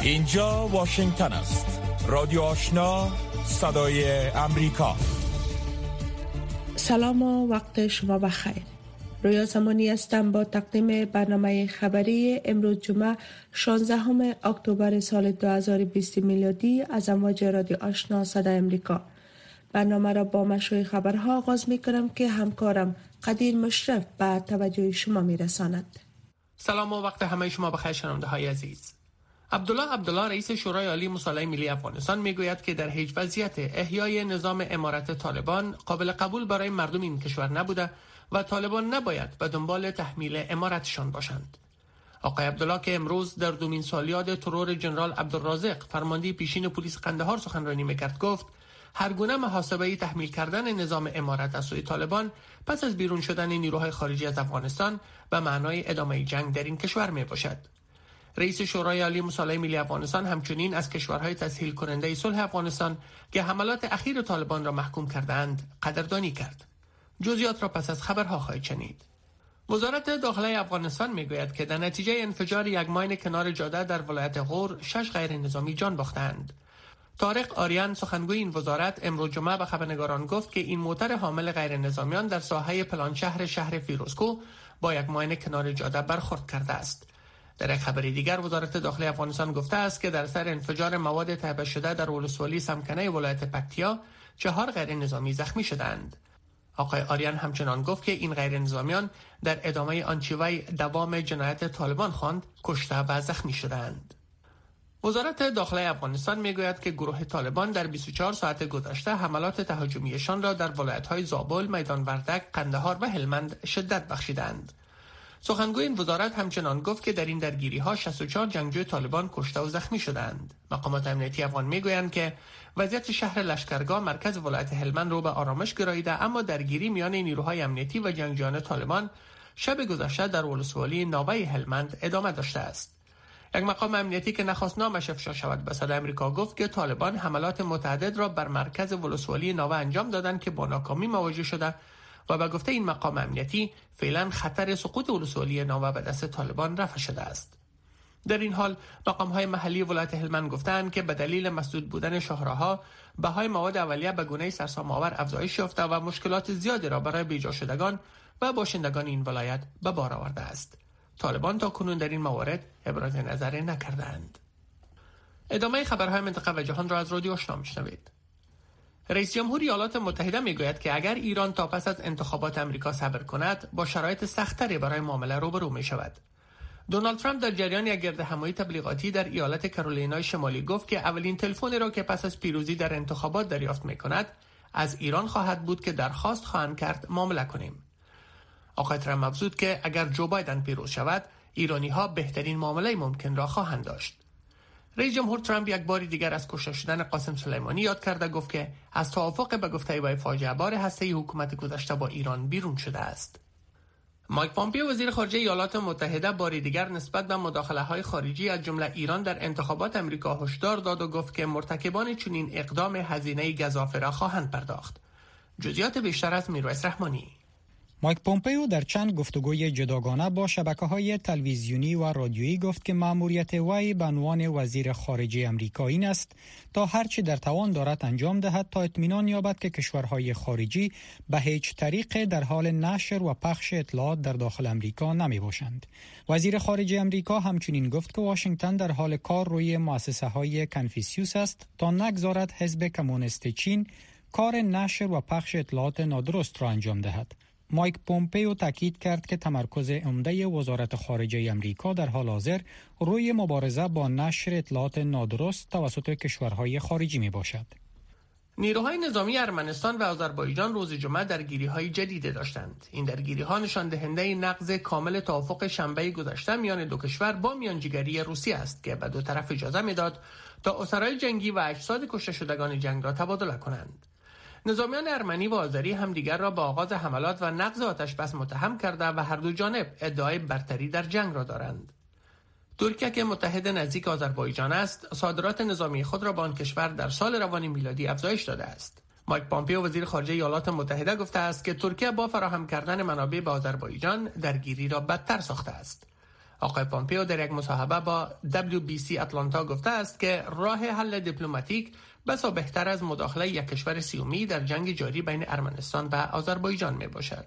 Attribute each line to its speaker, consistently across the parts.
Speaker 1: اینجا واشنگتن است. رادیو آشنا، صدای امریکا.
Speaker 2: سلام و وقت شما بخیر. رویا زمانی هستم با تقدیم برنامه خبری امروز جمعه 16 اکتبر سال 2020 میلادی از امواج رادیو آشنا صدای امریکا. برنامه را با مشروع خبرها آغاز می کنم که همکارم قدیر مشرف به توجه شما می رساند.
Speaker 3: سلام و وقت همه شما بخیر شنونده های عزیز. عبدالله رئیس شورای عالی مصالحه ملی افغانستان میگوید که در هیچ وضعیت احیای نظام امارت طالبان قابل قبول برای مردم این کشور نبوده و طالبان نباید به دنبال تحمیل امارتشان باشند. آقای عبدالله که امروز در دومین سالیاد ترور جنرال عبدالرازق فرمانده پیشین پلیس قندهار سخنرانی میکرد گفت هر گونه محاسبه تحمیل کردن نظام امارت از سوی طالبان پس از بیرون شدن نیروهای خارجی از افغانستان به معنای ادامه جنگ در این کشور می باشد. رئیس شورای عالی مصالحه ملی افغانستان همچنین از کشورهای تسهیل کننده صلح افغانستان که حملات اخیر طالبان را محکوم کردند قدردانی کرد. جزئیات را پس از خبرها خواهید شنید. وزارت داخله افغانستان میگوید که در نتیجه انفجار یک ماین کنار جاده در ولایت غور 6 غیر نظامی جان باختند. طارق آریان سخنگوی این وزارت امروز جمعه به خبرنگاران گفت که این موتر حامل غیر نظامیان در ساحه پلان شهر فیروزکو با یک ماین کنار جاده برخورد کرده است. در یک خبر دیگر وزارت داخله افغانستان گفته است که در اثر انفجار مواد تعبیه شده در ولسوالی سمکنه ولایت پکتیا 4 غیر نظامی زخمی شدند. آقای آریان همچنان گفت که این غیر نظامیان در ادامه آنچه وی دوام جنایت طالبان خواند کشته و زخمی شدند. وزارت داخله افغانستان میگوید که گروه طالبان در 24 ساعت گذشته حملات تهاجمیشان را در ولایت‌های زابل، میدان وردک، قندهار و هلمند شدت بخشیدند. سخنگوی این وزارت همچنان گفت که در این درگیری‌ها 64 جنگجوی طالبان کشته و زخمی شدند. مقامات امنیتی افغان میگویند که وضعیت شهر لشکرگاه مرکز ولایت هلمند رو به آرامش گراییده، اما درگیری میان نیروهای امنیتی و جنگجویان طالبان شب گذشته در ولسوالی ناوی هلمند ادامه داشته است. یک مقام امنیتی که نخواست نامش افشا شود به صدای آمریکا گفت که طالبان حملات متعدد را بر مرکز ولسوالی ناوی انجام دادند که با ناکامی مواجه شده و به گفته این مقام امنیتی فعلا خطر سقوط ولسوالی ناوی به دست طالبان رفع شده است. در این حال مقام‌های محلی ولایت هلمند گفتند که به دلیل مسدود بودن شاهراه‌ها بهای مواد اولیه به گونه‌ای سرسام‌آور افزایش یافته و مشکلات زیادی را برای بیجا شدگان و باشندگان این ولایت به بار آورده است. طالبان تا کنون در این موارد ابراز نظر نکردند. ادامه خبرهای منطقه و جهان را از رادیو آشنا میشنوید. رئیس جمهور ایالات متحده میگوید که اگر ایران تا پس از انتخابات آمریکا صبر کند با شرایط سخت‌تری برای معامله روبرو می شود. دونالد ترامپ در جریان یک گردهمایی تبلیغاتی در ایالت کارولینای شمالی گفت که اولین تلفنی را که پس از پیروزی در انتخابات دریافت می کند از ایران خواهد بود که درخواست خواهند کرد معامله کنیم. آقای ترامپ افزود که اگر جو بایدن پیروز شود ایرانی‌ها بهترین معامله ممکن را خواهند داشت. رئیس جمهور ترامپ یک بار دیگر از کشته شدن قاسم سلیمانی یاد کرده گفت که از توافق به گفته وی فاجعه بار هسته‌ای حکومت گذشته با ایران بیرون شده است. مایک پامپیو وزیر خارجه ایالات متحده بار دیگر نسبت به مداخله‌های خارجی از جمله ایران در انتخابات آمریکا هشدار داد و گفت که مرتکبان چنین اقدام هزینه گزافه را خواهند پرداخت. جزئیات بیشتر از میرویس رحمانی.
Speaker 4: مایک پومپئو در چند گفتگوی جداگانه با شبکه‌های تلویزیونی و رادیویی گفت که مأموریت وی به عنوان وزیر خارجه آمریکا این است تا هرچی در توان دارد انجام دهد تا اطمینان یابد که کشورهای خارجی به هیچ طریق در حال نشر و پخش اطلاعات در داخل آمریکا نمی باشند. وزیر خارجه آمریکا همچنین گفت که واشنگتن در حال کار روی مؤسسه‌های کنفوسیوس است تا نگذارد حزب کمونیست چین کار نشر و پخش اطلاعات نادرست را انجام دهد. مایک پومپئو تاکید کرد که تمرکز عمده وزارت خارجه آمریکا در حال حاضر روی مبارزه با نشر اطلاعات نادرست توسط کشورهای خارجی می باشد.
Speaker 3: نیروهای نظامی ارمنستان و آذربایجان روز جمعه درگیری‌های جدید داشتند. این درگیری‌ها نشان دهنده نقض کامل توافق شنبه گذشته میان دو کشور با میانجیگری روسیه است که به دو طرف اجازه میداد تا اسرای جنگی و اجساد کشته شدگان جنگ را تبادله کنند. نظامیان ارمنی و آذری همدیگر را به آغاز حملات و نقض آتش‌بس متهم کرده و هر دو جانب ادعای برتری در جنگ را دارند. ترکیه که متحد نزدیک آذربایجان است، صادرات نظامی خود را به آن کشور در سال روان میلادی افزایش داده است. مایک پامپیو وزیر خارجه ایالات متحده گفته است که ترکیه با فراهم کردن منابع به آذربایجان درگیری را بدتر ساخته است. آقای پامپئو در یک مصاحبه با WBC اتلانتا گفته است که راه حل دیپلماتیک بسا بهتر از مداخله یک کشور سیومی در جنگ جاری بین ارمنستان و آذربایجان می باشد.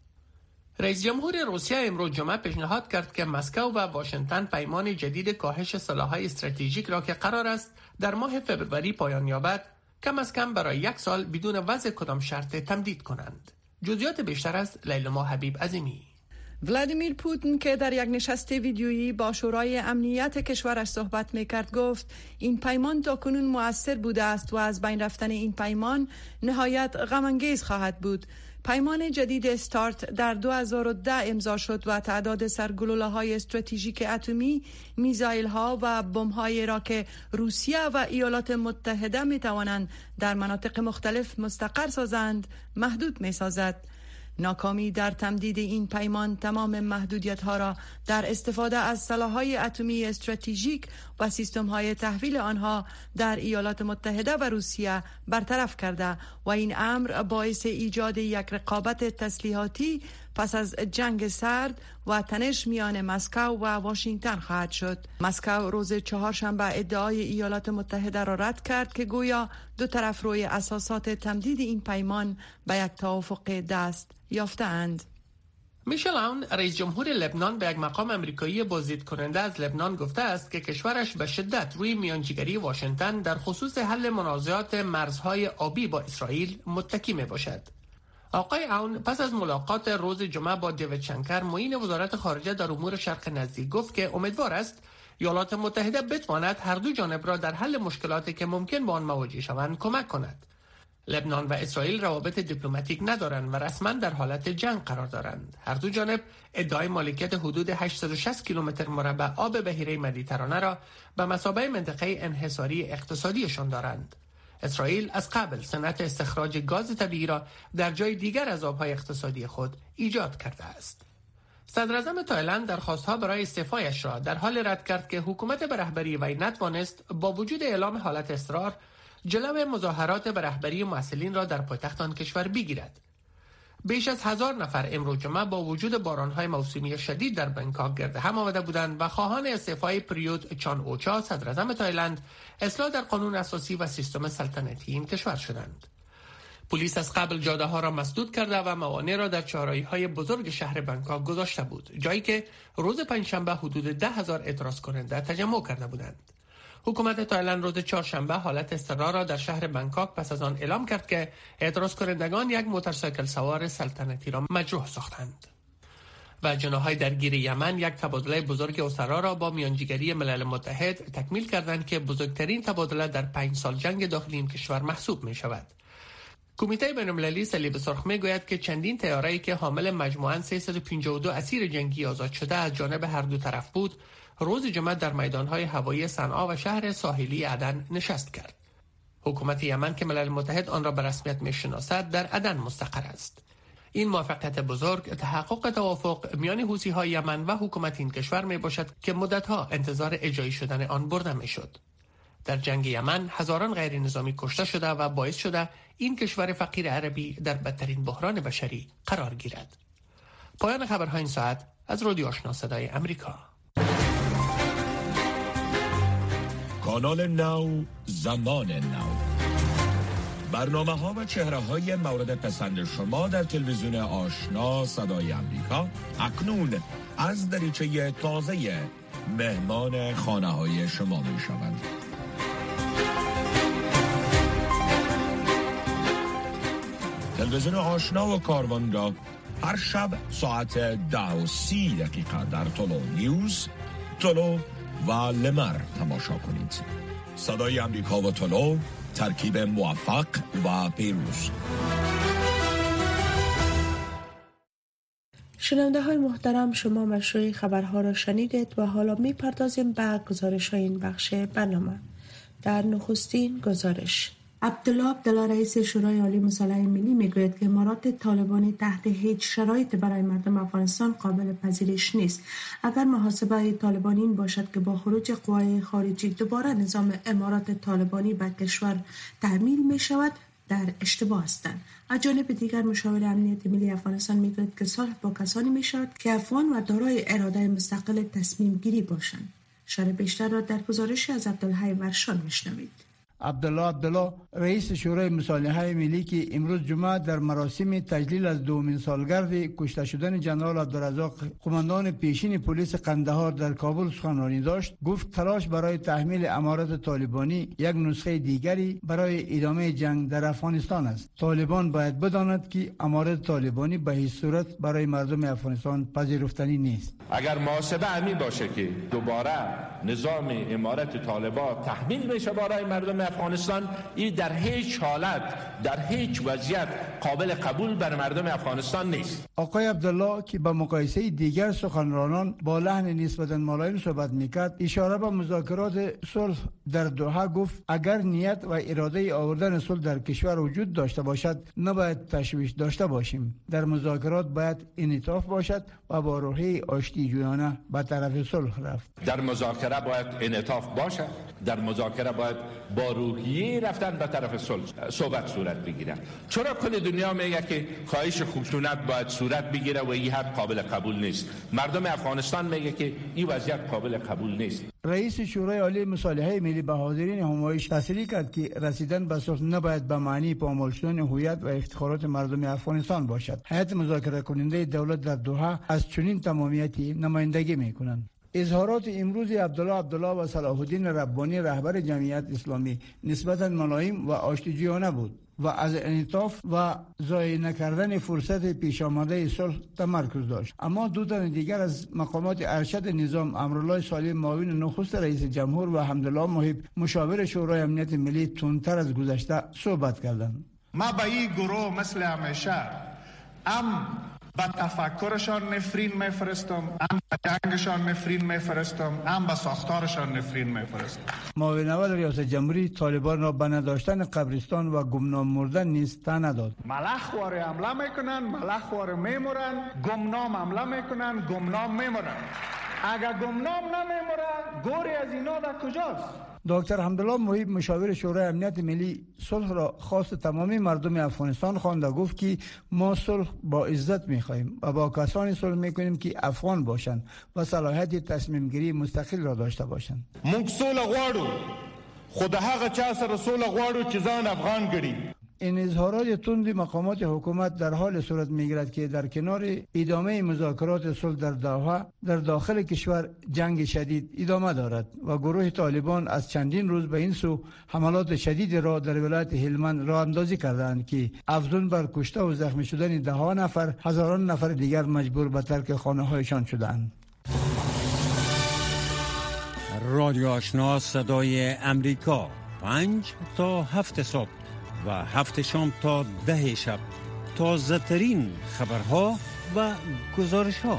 Speaker 3: رئیس جمهور روسیه امروز جمعه پیشنهاد کرد که مسکو و واشنگتن پیمان جدید کاهش سلاح‌های استراتژیک را که قرار است در ماه فوریه پایان یابد کم از کم برای 1 سال بدون وضع کدام شرط تمدید کنند. جزئیات بیشتر از لیلما حبیب عظیمی.
Speaker 5: ولادیمیر پوتین که در یک نشست ویدیویی با شورای امنیت کشورش صحبت می‌کرد گفت این پیمان تاکنون مؤثر بوده است و از بین رفتن این پیمان نهایت غم‌انگیز خواهد بود. پیمان جدید استارت در 2010 امضا شد و تعداد سرگلوله‌های استراتژیک اتمی، میزایل‌ها و بمب‌هایی را که روسیه و ایالات متحده می‌توانند در مناطق مختلف مستقر سازند محدود می‌سازد. ناکامی در تمدید این پیمان تمام محدودیت‌ها را در استفاده از سلاح‌های اتمی استراتژیک و سیستم‌های تحویل آنها در ایالات متحده و روسیه برطرف کرده و این امر باعث ایجاد یک رقابت تسلیحاتی پس از جنگ سرد و تنش میان مسکو و واشنگتن خواهد شد. مسکو روز چهارشنبه ادعای ایالات متحده را رد کرد که گویا دو طرف روی اساسات تمدید این پیمان به یک توافق دست یافته‌اند.
Speaker 3: میشل عون رئیس جمهور لبنان به یک مقام آمریکایی بازدید کننده از لبنان گفته است که کشورش به شدت روی میانجیگری واشنگتن در خصوص حل منازعات مرزهای آبی با اسرائیل متکی می باشد. آقای عون پس از ملاقات روز جمعه با دیوید شنکر معین وزارت خارجه در امور شرق نزدیک گفت که امیدوار است ایالات متحده بتواند هر دو جانب را در حل مشکلاتی که ممکن با آن مواجه شوند کمک کند. لبنان و اسرائیل روابط دیپلماتیک ندارند و رسما در حالت جنگ قرار دارند. هر دو جانب ادعای مالکیت حدود 860 کیلومتر مربع آب بحیره مدیترانه را به مثابه منطقه انحصاری اقتصادیشان دارند. اسرائیل از قبل صنعت استخراج گاز طبیعی را در جای دیگر از آبهای اقتصادی خود ایجاد کرده است. صدراعظم تایلند درخواست‌ها برای استعفایش را در حال رد کرد که حکومت به رهبری وی نتوانست با وجود اعلام حالت اضطرار جلو مظاهرات به رهبری مسئولین را در پایتخت آن کشور بگیرد. بیش از 1000 نفر امروز جمعه با وجود باران‌های موسمی شدید در بنکاک گرد هم آمده بودند و خواهان استعفای پریوت چان اوچا صدراعظم تایلند، اصلاح در قانون اساسی و سیستم سلطنتی این کشور شدند. پلیس از قبل جاده‌ها را مسدود کرده و موانع را در چهارراهی‌های بزرگ شهر بنکاک گذاشته بود، جایی که روز پنجشنبه حدود 10,000 اعتراض کننده تجمع کرده بودند. حکومت تایلند روز چهارشنبه حالت اضطرار را در شهر بنکاک پس از آن اعلام کرد که اعتراض کنندگان یک موتورسایکل سوار سلطنتی را مجروح ساختند. و جناح‌های درگیر یمن یک تبادله بزرگ اسرا را با میانجیگری ملل متحد تکمیل کردند که بزرگترین تبادله در 5 سال جنگ داخلی این کشور محسوب می شود. کمیته بین‌المللی صلیب سرخ می‌گوید که چندین طیاره‌ای که حامل مجموعاً 352 اسیر جنگی آزاد شده از جانب هر دو طرف بود، روز جمعه در میدان‌های هوایی صنعا و شهر ساحلی عدن نشست کرد. حکومت یمن که ملل متحد آن را به رسمیت می‌شناسد در عدن مستقر است. این موفقیت بزرگ تحقق توافق میان حوثی‌های یمن و حکومت این کشور میباشد که مدت‌ها انتظار اجرایی شدن آن برده میشد. در جنگ یمن هزاران غیر نظامی کشته شده و باعث شده این کشور فقیر عربی در بدترین بحران بشری قرار گیرد. پایان خبرهای این ساعت از رادیو آشنا صدای امریکا.
Speaker 1: کانال نو، زمان نو، برنامه‌ها و چهره‌های مورد پسند شما در تلویزیون آشنا صدای امریکا اکنون از دریچه تازه مهمان خانه‌های شما می‌شوند. تلویزیون آشنا و کاروان را هر شب ساعت 10:30 در تولو نیوز، تولو و لمر تماشا کنید. صدای امریکا و تولو، ترکیب موفق و پیروز.
Speaker 2: شنونده های محترم، شما مشروع خبرها را شنیدید و حالا می پردازیم به گزارش های این بخش برنامه. در نخستین گزارش، عبدالله رئیس شورای عالی مصالحه ملی میگوید که امارات طالبانی تحت هیچ شرایطی برای مردم افغانستان قابل پذیرش نیست. اگر محاسبه طالبانی این باشد که با خروج قوای خارجی دوباره نظام امارات طالبانی به کشور تعمیل می شود، در اشتباه هستند. از جانب دیگر مشاور امنیت ملی افغانستان میگوید که صلح با کسانی میشود که افغان و دارای اراده مستقل تصمیم گیری باشند. شرح بیشتر را در گزارشی از عبدالحی ورشان میشنوید.
Speaker 6: عبدالله رئیس شورای مصالحه ملی که امروز جمعه در مراسم تجلیل از دومین سالگرد کشته شدن جنرال عبدالرزاق قماندان پیشین پلیس قندهار در کابل سخنرانی داشت، گفت تلاش برای تحمیل امارات طالبانی یک نسخه دیگری برای ادامه جنگ در افغانستان است. طالبان باید بداند که امارات طالبانی به هیچ صورت برای مردم افغانستان پذیرفتنی نیست.
Speaker 7: اگر محاسبه همین باشه که دوباره نظام امارت طالبان تحمیل بشه برای مردم افغانستان، این در هیچ حالت، در هیچ وضعیت قابل قبول بر مردم افغانستان نیست.
Speaker 6: آقای عبدالله که به مقایسه دیگر سخنرانان با لحن نسبتاً ملایم صحبت میکرد، اشاره به مذاکرات صلح در دوحه گفت اگر نیت و اراده آوردن صلح در کشور وجود داشته باشد نباید تشویش داشته باشیم. در مذاکرات باید انعطاف باشد و با روحیه آشتی جویانه به طرف صلح رفت.
Speaker 7: در مذاکره باید انعطاف باشد، در مذاکره باید با روحیه رفتن به طرف صلح صحبت صورت بگیره. چرا کل دنیا میگه که کاهش خشونت باید صورت بگیره و این حد قابل قبول نیست؟ مردم افغانستان میگه که این وضعیت قابل قبول نیست.
Speaker 6: رئیس شورای عالی مصالحه ملی به حاضرین همایش تصریح کرد که رسیدن به صلح نباید به معنی پامال شدن هویت و افتخارات مردم افغانستان باشد. هیئت مذاکره کننده دولت در دوحه از چنین تمامیتی نمایندگی میکنند. اظهارات امروز عبدالله و صلاح الدین ربانی رهبر جمعیت اسلامی نسبتاً ملایم و آشتیجویانه بود و از انعطاف و ضایع نکردن فرصت پیش آمده صلح تمرکز داشت. اما دو تن دیگر از مقامات ارشد نظام، امرالله صالح معاون نخست رئیس جمهور و حمدالله محب مشاور شورای امنیت ملی، تندتر از گذشته صحبت کردند.
Speaker 8: ما به این گروه مثل همیشه به تفکرشان نفرین میفرستم، به جنگشان نفرین میفرستم، به ساختارشان نفرین میفرستم.
Speaker 6: معاون اول ریاست جمهوری طالبان را به نداشتن قبرستان و گمنام مردن نیز تن داد.
Speaker 8: ملخ واره حمله میکنن، ملخ واره میمورن، گمنام حمله میکنن، گمنام میمورن. اگر گمنام نمیموره گوری از اینا در کجاست؟
Speaker 6: دکتر حمدالله محب مشاور شورای امنیت ملی صلح را خواست تمامی مردم افغانستان خواند و گفت که ما صلح با عزت می‌خواهیم و با کسانی صلح می‌کنیم که افغان باشند و صلاحیت تصمیم گیری مستقل را داشته باشند.
Speaker 9: موږ سوله غواړو، خود هغه چا سره سوله غواړو چې ځان افغان ګڼي.
Speaker 6: این اظهارات تند مقامات حکومت در حال صورت میگیرد که در کنار ادامه مذاکرات صلح در دوحه، در داخل کشور جنگ شدید ادامه دارد و گروه طالبان از چندین روز به این سو حملات شدید را در ولایت هلمند راه اندازی کردند که افزون بر کشته و زخمی شدن دهها نفر، هزاران نفر دیگر مجبور به ترک خانه‌هایشان شدند.
Speaker 10: رادیو آشنا صدای امریکا 5 تا 7 صبح و 7 شام تا 10 شب، تازه ترین خبرها و گزارش ها.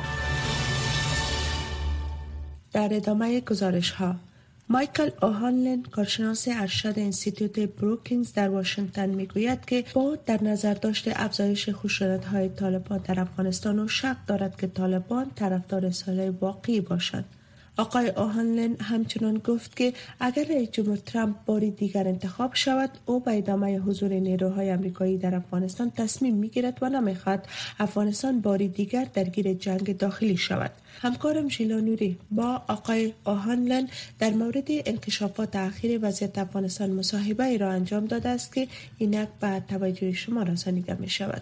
Speaker 2: در ادامه گزارش ها، مایکل اوهانلن، کارشناس ارشد انستیتوت بروکینز در واشنگتن میگوید که با در نظر داشت افزایش خشونت‌های طالبان در افغانستان و شک دارد که طالبان طرفدار صلح واقعی باشند. آقای اوهانلن همچنان گفت که اگر رئیس جمهور ترامپ باری دیگر انتخاب شود، او به ادامه حضور نیروهای آمریکایی در افغانستان تصمیم میگیرد و نمیخواهد افغانستان باری دیگر درگیر جنگ داخلی شود. همکارم شیلا نوری با آقای اوهانلن در مورد انکشافات اخیر وضعیت افغانستان مصاحبه ای را انجام داده است که اینک به توجه شما رسانیده می شود.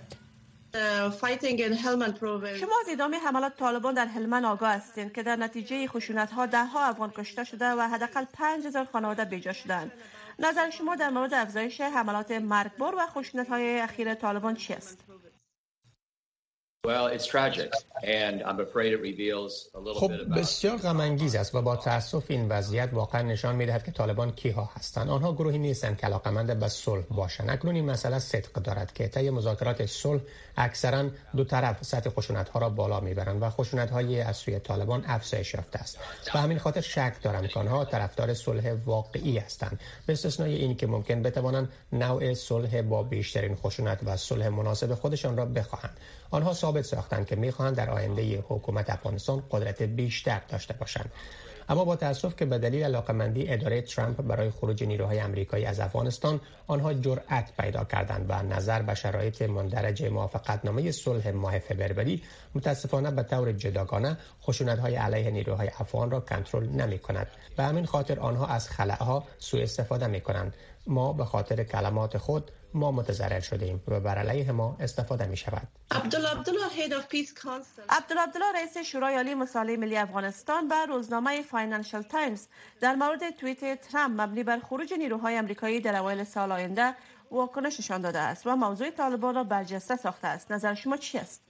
Speaker 11: شما از ادامه حملات طالبان در هلمند آگاه هستید که در نتیجه خشونت‌ها ده‌ها افغان کشته شده و حداقل 5000 خانواده بیجا شدند. نظر شما در مورد افزایش حملات مرگبار و خشونت‌های اخیر طالبان چی است؟
Speaker 3: خب بسیار غم انگیز است و با تأسف این وضعیت واقعا نشان می‌دهد که طالبان کیها هستند. آنها گروهی نیستند که علاقه‌مند به صلح باشند. اکنون این مسئله صدق دارد که طی مذاکرات صلح اکثرا دو طرف سطح خشونت‌ها را بالا می‌برند و خشونت‌های از سوی طالبان افزایش یافته است. به همین خاطر شک دارم که آنها طرفدار صلح واقعی هستند، به استثنای این که ممکن بتوانند نوع صلح با بیشترین خشونت و صلح مناسب خودشان را بخواهند. آنها
Speaker 12: ثابت ساختند که می‌خواهند در آینده حکومت افغانستان قدرت بیشتر داشته باشند. اما با تأسف که به دلیل علاقمندی اداره ترامپ برای خروج نیروهای آمریکایی از افغانستان آنها جرأت پیدا کردند و نظر به شرایط مندرج موافقتنامه صلح ماه فوریه متاسفانه به طور جداگانه خشونت‌های علیه نیروهای افغان را کنترل نمی‌کند. به همین خاطر آنها از خلأها سوء استفاده می‌کنند. ما به خاطر کلمات خود ما متضرر شدیم و بر علیه ما استفاده می شود.
Speaker 11: عبدالله رئیس شورای عالی مصالحه ملی افغانستان به روزنامه فاینانشل تایمز در مورد توییت ترامپ مبنی بر خروج نیروهای آمریکایی در اوایل سال آینده واکنش نشان داده است و موضوع طالبان را برجسته ساخته است. نظر شما چی است؟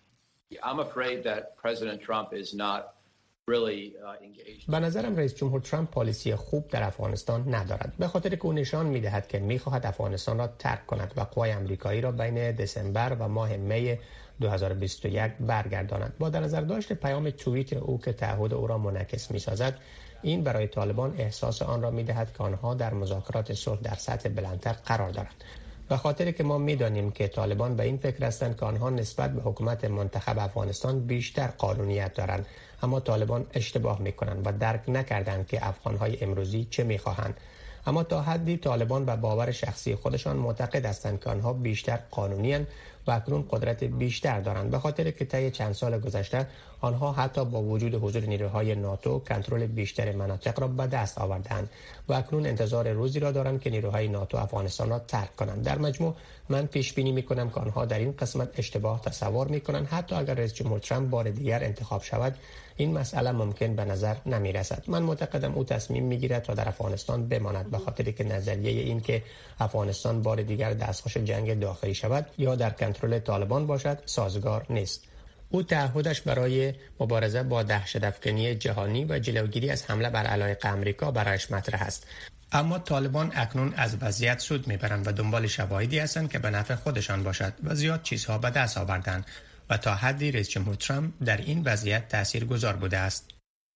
Speaker 12: به نظرم رئیس جمهور ترامپ پالیسی خوب در افغانستان ندارد، به خاطر که او نشان می‌دهد که می‌خواهد افغانستان را ترک کند و قوای آمریکایی را بین دسامبر و ماه می 2021 برگرداند. با در نظر داشت پیام توییت او که تعهد او را منعکس می‌سازد، این برای طالبان احساس آن را می‌دهد که آنها در مذاکرات صلح در سطح بلندتر قرار دارند. به خاطر که ما می‌دانیم که طالبان به این فکر هستند که آنها نسبت به حکومت منتخب افغانستان بیشتر قانونیت دارند، اما طالبان اشتباه می‌کنند و درک نکردند که افغان‌های امروزی چه می‌خواهند. اما تا حدی طالبان به باور شخصی خودشان معتقد هستند که آنها بیشتر قانونی‌اند و اکنون قدرت بیشتر دارند، به خاطر که طی چند سال گذشته آنها حتی با وجود حضور نیروهای ناتو کنترل بیشتر مناطق را به دست آوردند و اکنون انتظار روزی را دارند که نیروهای ناتو افغانستان را ترک کنند. در مجموع من پیش بینی می‌کنم که آنها در این قسمت اشتباه تصور می‌کنند. حتی اگر رئیس جمهور ترامپ بار دیگر انتخاب شود، این مسئله ممکن به نظر نمی‌رسد. من معتقدم او تصمیم می‌گیرد تا در افغانستان بماند، به خاطر که نظریه این که افغانستان بار دیگر دستخوش جنگ داخلی شود یا در کنترل طالبان باشد سازگار نیست. او تعهدش برای مبارزه با دهشت‌افکنی جهانی و جلوگیری از حمله بر علایق آمریکا برایش مطرح است. اما طالبان اکنون از وضعیت سود میبرند و دنبال شواهدی هستند که به نفع خودشان باشد و زیاد چیزها به دست آوردند و تا حدی رئیس جمهور ترامپ در این وضعیت تاثیرگذار بوده است.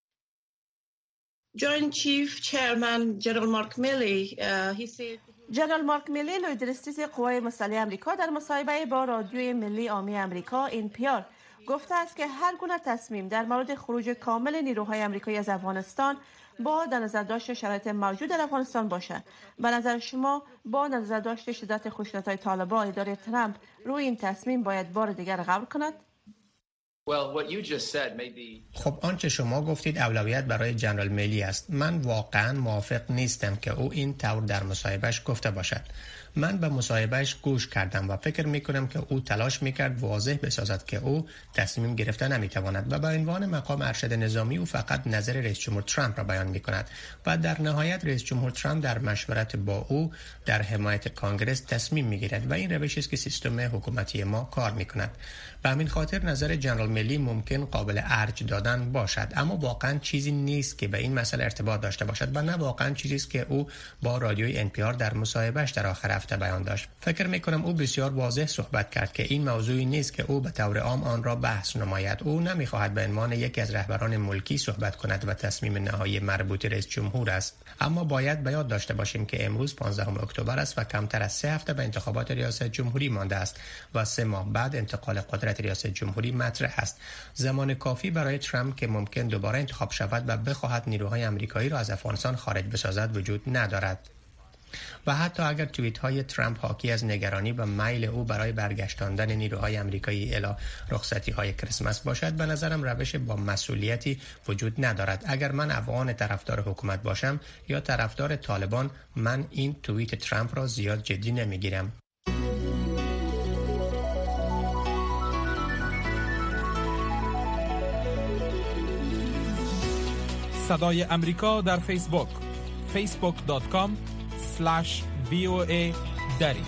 Speaker 11: جوینت چیف چیرمن جنرال مارک میلی جنرال مارک میلی لویدرستیز قوای مسلح آمریکا در مصاحبه با رادیوی ملی عامی آمریکا NPR گفته است که هر گونه تصمیم در مورد خروج کامل نیروهای آمریکایی از افغانستان با در نظر داشت شرایط موجود در افغانستان باشد. به نظر شما با نظر داشت شدت خشونت‌های طالبان اداره ترامپ روی این تصمیم باید بار دیگر غور کند؟
Speaker 12: خب آنچه شما گفتید اولویت برای جنرال میلی است. من واقعا موافق نیستم که او این طور در مصاحبهش گفته باشد. من به مصاحبهش گوش کردم و فکر میکنم که او تلاش میکرد واضح بسازد که او تصمیم گرفته نمیتواند و به عنوان مقام ارشد نظامی او فقط نظر رئیس جمهور ترامپ را بیان میکند و در نهایت رئیس جمهور ترامپ در مشورت با او در حمایت کانگرس تصمیم میگیرد و این روشی است که سیستم حکومتی ما کار میکند. به همین خاطر نظر جنرال میلی ممکن قابل ارج دادن باشد، اما واقعا چیزی نیست که به این مسئله ارتباط داشته باشد و نه واقعا چیزی است که او با رادیوی NPR در مصاحبهش در آخر هفته بیان داشت. فکر میکنم او بسیار واضح صحبت کرد که این موضوعی نیست که او به طور عام آن را بحث نماید. او نمیخواهد به عنوان یکی از رهبران ملکی صحبت کند و تصمیم نهایی مربوط رئیس جمهور است. اما باید به یاد داشته باشیم که امروز 15 اکتبر است و کمتر از 3 هفته به انتخابات ریاست جمهوری مانده است و 3 ماه بعد انتقال قدرت ریاست جمهوری مطرح است. زمان کافی برای ترامپ که ممکن دوباره انتخاب شود و بخواهد نیروهای آمریکایی را از افغانستان خارج بسازد وجود ندارد. و حتی اگر توییت های ترامپ حاکی از نگرانی و میل او برای برگشتاندن نیروهای آمریکایی الی رخصتی های کریسمس باشد، به نظرم روش با مسئولیتی وجود ندارد. اگر من افغان طرفدار حکومت باشم یا طرفدار طالبان، من این توییت ترامپ را زیاد جدی نمیگیرم.
Speaker 13: صدای امریکا در فیسبوک facebook.com/VOA دری.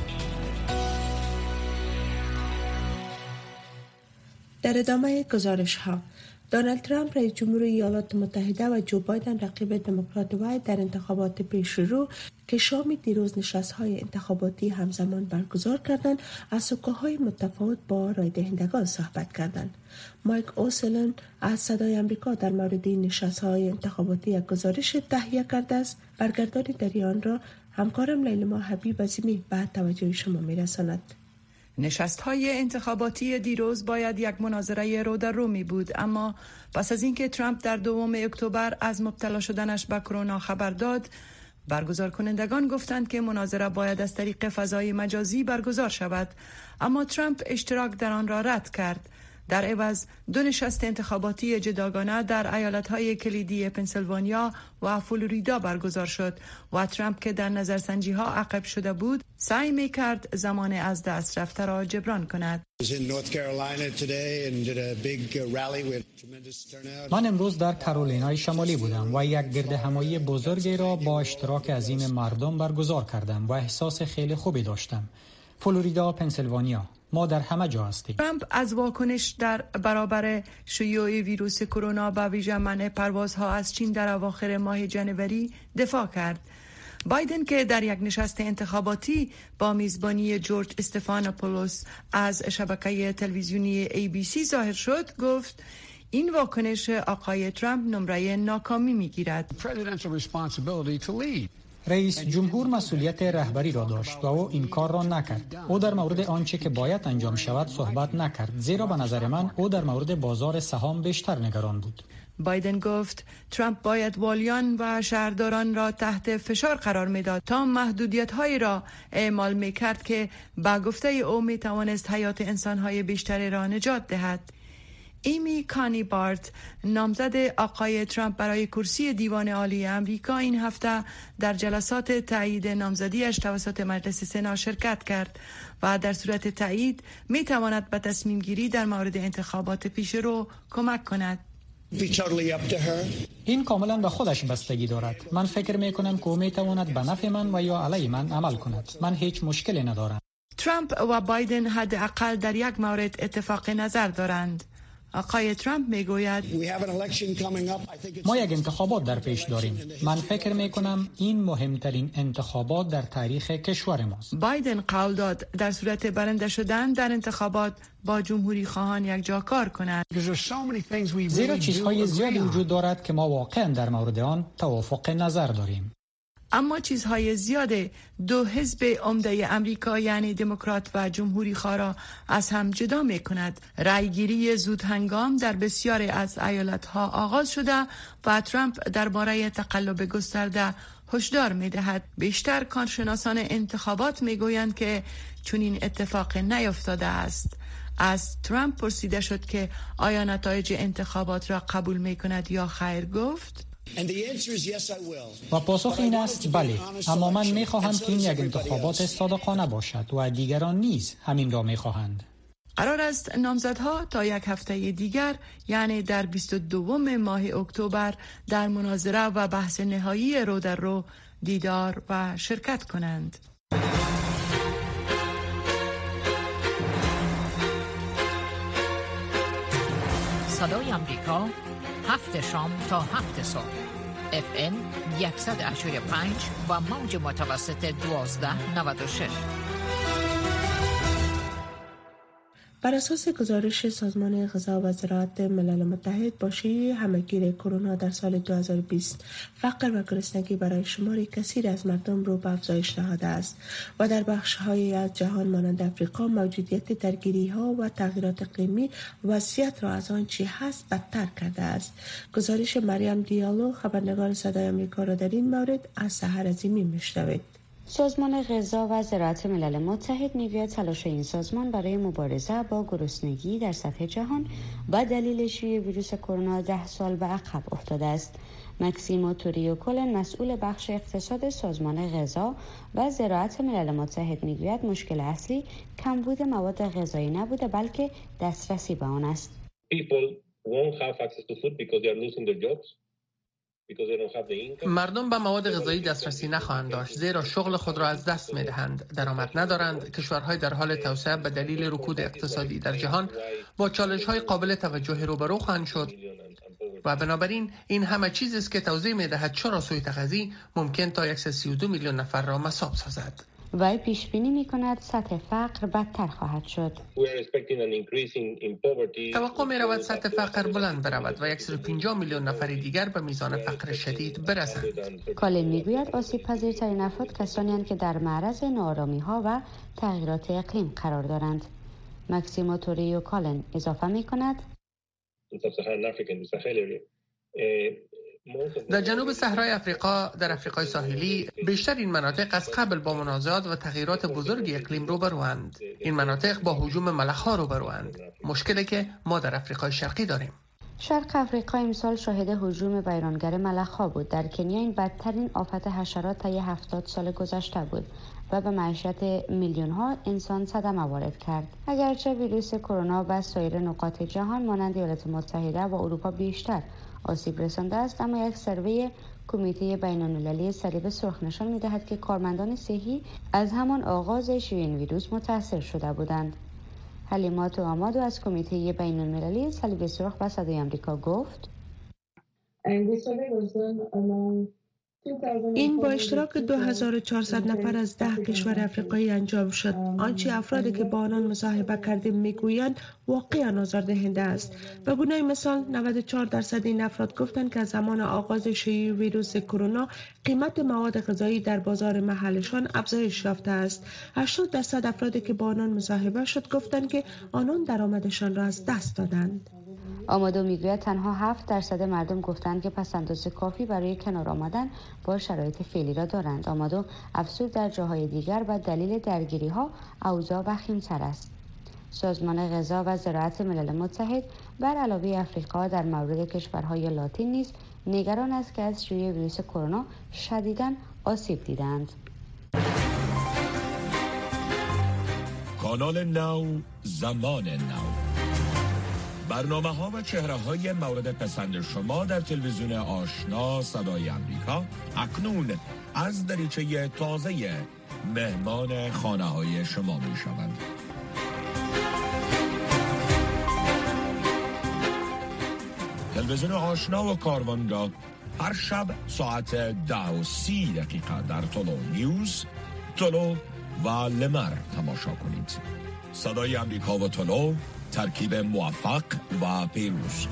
Speaker 2: در ادامه گزارش ها، دونالد ترامپ رئیس جمهور ایالات متحده و جو بایدن رقیب دموکرات وی در انتخابات پیشرو که شام دیروز نشست‌های انتخاباتی همزمان برگزار کردند، از سکوهای متفاوت با رای دهندگان صحبت کردند. مایک اوسلن از صدای آمریکا در مورد این نشست‌های انتخاباتی یک گزارش تهیه کرده است. برگردانی در آن را همکارم لیلما حبیب عظیمی به توجه شما می‌رساند.
Speaker 5: نشست‌های انتخاباتی دیروز باید یک مناظره رو در رو می بود، اما پس از اینکه ترامپ در 2 اکتبر از مبتلا شدنش به کرونا خبر داد، برگزار کنندگان گفتند که مناظره باید از طریق فضای مجازی برگزار شود، اما ترامپ اشتراک در آن را رد کرد. در عوض 2 نشست انتخاباتی جداگانه در ایالت‌های کلیدی پنسیلوانیا و فلوریدا برگزار شد و ترامپ که در نظرسنجی‌ها عقب شده بود سعی می‌کرد زمان از دست رفته را جبران کند.
Speaker 4: من امروز در کارولینای شمالی بودم و یک گردهمایی بزرگی را با اشتراک عظیم مردم برگزار کردم و احساس خیلی خوبی داشتم. فلوریدا، پنسیلوانیا، ما در همه جا هستیم.
Speaker 5: ترامپ از واکنش در برابر شیوع ویروس کرونا با ویژه منع پروازها از چین در اواخر ماه جنوری دفاع کرد. بایدن که در یک نشست انتخاباتی با میزبانی جورج استفانوپولوس از شبکه تلویزیونی ABC ظاهر شد، گفت این واکنش آقای ترامپ نمره ناکامی میگیرد.
Speaker 4: رئیس جمهور مسئولیت رهبری را داشت و او این کار را نکرد. او در مورد آنچه که باید انجام شود صحبت نکرد، زیرا به نظر من او در مورد بازار سهام بیشتر نگران بود.
Speaker 5: بایدن گفت ترامپ باید والیان و شهرداران را تحت فشار قرار میداد تا محدودیت‌هایی را اعمال میکرد که با گفته او میتوانست حیات انسان‌های بیشتری را نجات دهد. ایمی کانی بارت، نامزد آقای ترامپ برای کرسی دیوان عالی امریکا، این هفته در جلسات تایید نامزدیش توسط مجلس سنا شرکت کرد و در صورت تایید می تواند به تصمیم گیری در مورد انتخابات پیش رو کمک کند.
Speaker 4: این کاملا به خودش بستگی دارد. من فکر می کنم که او می تواند به نفع من و یا علیه من عمل کند. من هیچ مشکلی ندارم.
Speaker 5: ترامپ و بایدن حداقل در یک مورد اتفاق نظر دارند. آقای ترامپ میگوید
Speaker 4: ما یک انتخابات در پیش داریم. من فکر میکنم این مهمترین انتخابات در تاریخ کشور ماست.
Speaker 5: بایدن قول داد در صورت برنده شدن در انتخابات با جمهوری خواهان یک جا کار کند.
Speaker 4: زیرا چیزهای زیادی وجود دارد که ما واقعا در مورد آن توافق نظر داریم.
Speaker 5: اما چیزهای زیاده 2 حزب عمده امریکا یعنی دموکرات و جمهوری خواه را از هم جدا می کند. رأیگیری زود هنگام در بسیاری از ایالتها آغاز شده و ترامپ درباره تقلب گسترده هشدار می دهد. بیشتر کارشناسان انتخابات می گویند که چنین اتفاق نیفتاده است. از ترامپ پرسیده شد که آیا نتایج انتخابات را قبول می کند یا خیر، گفت
Speaker 4: و پاسخ این است بله، اما من می خواهم که این یک انتخابات صادقانه باشد و دیگران نیز همین را می خواهند.
Speaker 5: قرار است نامزدها تا یک هفته دیگر یعنی در 22 ماه اکتبر در مناظره و بحث نهایی رو در رو دیدار و شرکت کنند.
Speaker 14: صدای آمریکا 7 شام تا 7 صبح FM 185 و موج متوسط 1296.
Speaker 2: بر اساس گزارش سازمان غذا و زراعت ملل متحد، با شیوع همهگیر کرونا در سال 2020 فقر و گرسنگی برای شماری کثیر از مردم رو به افزایش نهاده است و در بخش‌هایی از جهان مانند افریقا موجودیت درگیری‌ها و تغییرات اقلیمی وضعیت را از آنچه هست بدتر کرده است. گزارش مریم دیالو، خبرنگار صدای آمریکا، را در این مورد از سحر عظیمی میشنوید.
Speaker 15: سازمان غذا و زراعت ملل متحد میگوید تلاش این سازمان برای مبارزه با گرسنگی در سطح جهان با دلیل شیوع ویروس کرونا 10 سال به عقب افتاده است. مکسیمو توریوکولن، مسئول بخش اقتصاد سازمان غذا و زراعت ملل متحد، میگوید مشکل اصلی کمبود مواد غذایی نبوده بلکه دسترسی به آن است.
Speaker 3: مردم به مواد غذایی دسترسی نخواهند داشت زیرا شغل خود را از دست می‌دهند، درآمد ندارند. کشورهای در حال توسعه به دلیل رکود اقتصادی در جهان با چالش‌های قابل توجه روبرو خواهند شد و بنابراین این همه چیزی است که توضیح می‌دهد چرا سوء تغذیه ممکن تا 132 میلیون نفر را مصاب سازد.
Speaker 15: وی پیش بینی می‌کند سطح فقر بدتر خواهد شد.
Speaker 3: توقع می‌رود سطح فقر بلند برود و 150 میلیون نفر دیگر به میزان فقر شدید برسند.
Speaker 15: کالن میگوید آسیب پذیرترین افراد کسانی هستند که در معرض ناآرامی‌ها و تغییرات اقلیم قرار دارند. ماکسیمو توریو کالن اضافه می‌کند
Speaker 3: در جنوب صحرای افریقا، در افریقای ساحلی، بیشتر این مناطق از قبل با منازعات و تغییرات بزرگ اقلیم روبروند. این مناطق با هجوم ملخ‌ها روبروند، مشکلی که ما در افریقای شرقی داریم.
Speaker 15: شرق افریقا امسال شاهد هجوم ویرانگر ملخ‌ها بود. در کنیا این بدترین آفت حشرات طی 70 سال گذشته بود و به معیشت میلیون‌ها انسان صدمه وارد کرد. اگرچه ویروس کرونا و سایر نقاط جهان مانند ایالات متحده و اروپا بیشتر آسیب رسانده است، اما یک سروی کمیته بین‌المللی صلیب سرخ نشان می‌دهد که کارمندان صحی از همان آغاز شیوع این ویروس متاثر شده بودند. حلیمات آمادو از کمیته بین‌المللی صلیب سرخ و صدای آمریکا گفت:
Speaker 2: این با اشتراک 2400 نفر از 10 کشور افریقایی انجام شد. آنچه افرادی که با آنان مصاحبه کردیم میگویند واقعا آزاردهنده است. به گونه مثال 94% این افراد گفتند که از زمان آغاز شیوع ویروس کرونا قیمت مواد غذایی در بازار محلشان افزایش یافته است. 80% افرادی که با آنان مصاحبه شد گفتند که آنان درآمدشان را از دست دادند.
Speaker 15: آمادو میگوید تنها 7% مردم گفتند که پس‌انداز کافی برای کنار آمدن با شرایط فعلی را دارند. آمادو افزود در جاهای دیگر و دلیل درگیری‌ها اوضاع وخیم‌تر است. سازمان غذا و زراعت ملل متحد بر علاوه افریقا در مورد کشورهای لاتین نیز نگران است که از شیوع ویروس کرونا شدیداً آسیب دیدند.
Speaker 1: کانال نو، زمان نو. برنامه‌ها و چهره‌های مورد پسند شما در تلویزیون آشنا صدای آمریکا اکنون از دریچه تازه مهمان خانه‌های شما می‌شوند. تلویزیون آشنا و کاروانگاه هر شب ساعت 10:30 در تولو نیوز، تولو و لمر تماشا کنید. صدای آمریکا و تولو، ترکیب موفق و پیروز.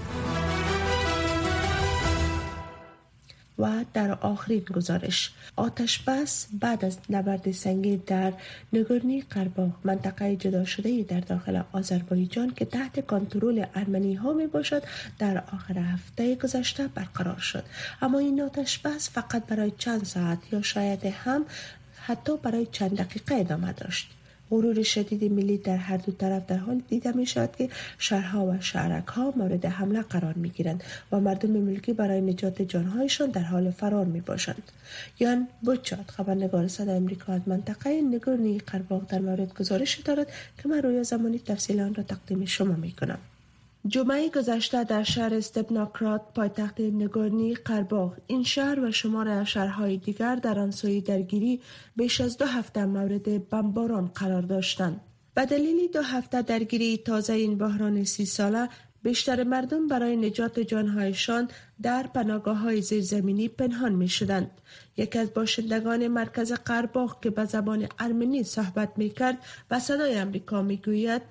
Speaker 2: و در آخرین گزارش، آتشبس بعد از نبرد سنگین در نگورنی قرباخ، منطقه جدا شده در داخل آذربایجان که تحت کنترل ارمنی ها می باشد، در آخر هفته گذشته برقرار شد. اما این آتشبس فقط برای چند ساعت یا شاید هم حتی برای چند دقیقه ادامه داشت. غرور شدید ملی در هر دو طرف در حال دیده می شود که شهرها و شهرک‌ها مورد حمله قرار می گیرند و مردم ملکی برای نجات جانهایشان در حال فرار می باشند. یان بوچات، خبرنگار صدای آمریکا از منطقه نگورنی قرباخ، در مورد گزارش دارد که من رویا زمانی تفصیل آن را تقدیم شما می کنم. جمعه گذشته در شهر استپناکرات، پایتخت نگورنی قرباخ، این شهر و شمار از شهرهای دیگر در آن سوی درگیری بیش از 2 هفته مورد بمباران قرار داشتند. به دلیل 2 هفته درگیری تازه این بحران 30 ساله، بیشتر مردم برای نجات جانهایشان در پناهگاه‌های زیرزمینی پنهان می‌شدند. یکی از باشندگان مرکز قرباخ که به زبان ارمنی صحبت می‌کرد به صدای آمریکا می‌گوید: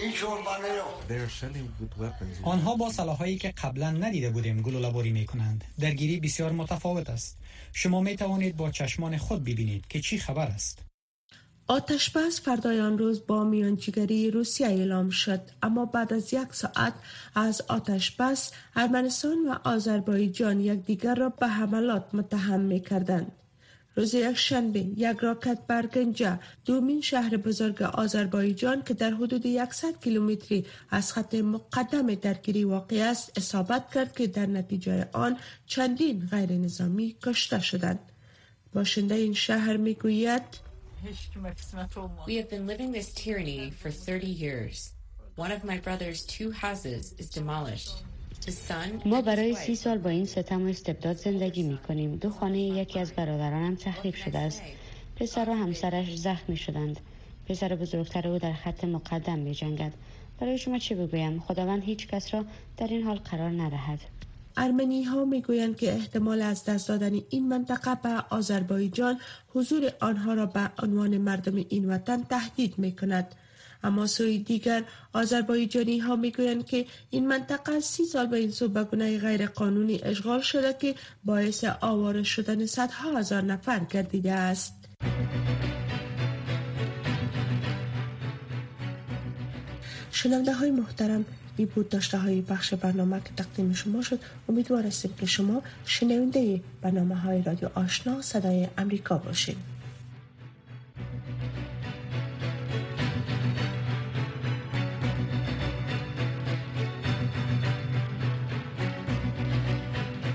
Speaker 4: آنها با سلاحایی که قبلا ندیده بودیم گلوله‌باری می‌کنند. درگیری بسیار متفاوت است. شما می‌توانید با چشمان خود ببینید که چی خبر است.
Speaker 2: آتشبس فردای آن روز با میانجیگری روسیه اعلام شد، اما بعد از 1 ساعت از آتشبس ارمنستان و آذربایجان یکدیگر را به حملات متهم می‌کردند. روز یکشنبه یک راکت بر گنجه، دومین شهر بزرگ آذربایجان که در حدود 100 کیلومتری از خط مقدم درگیری واقع است، اصابت کرد که در نتیجه آن چندین غیر نظامی کشته شدند. باشنده این شهر میگوید:
Speaker 16: We have been living this tyranny for 30 years. One of my brother's 2 houses is demolished.
Speaker 15: ما برای 30 سال با این ستم و استبداد زندگی می کنیم. 2 خانه یکی از برادرانم تخریب شده است. پسر و همسرش زخمی شدند. پسر بزرگتر او در خط مقدم می جنگد. برای شما چه بگویم؟ خداوند هیچ کس را در این حال قرار ندهد.
Speaker 2: ارمنی ها می گویند که احتمال از دست دادن این منطقه به آذربایجان حضور آنها را به عنوان مردم این وطن تهدید می کند. اما سوی دیگر آذربایجانی ها می گویند که این منطقه 30 سال به این سو به گونه غیر قانونی اشغال شده که باعث آواره شدن صدها هزار نفر گردیده است. شنونده های محترم، این بود داشته های بخش برنامه که تقدیم شما شد. امیدوار هستیم که شما شنونده برنامه های رادیو آشنا صدای امریکا باشید.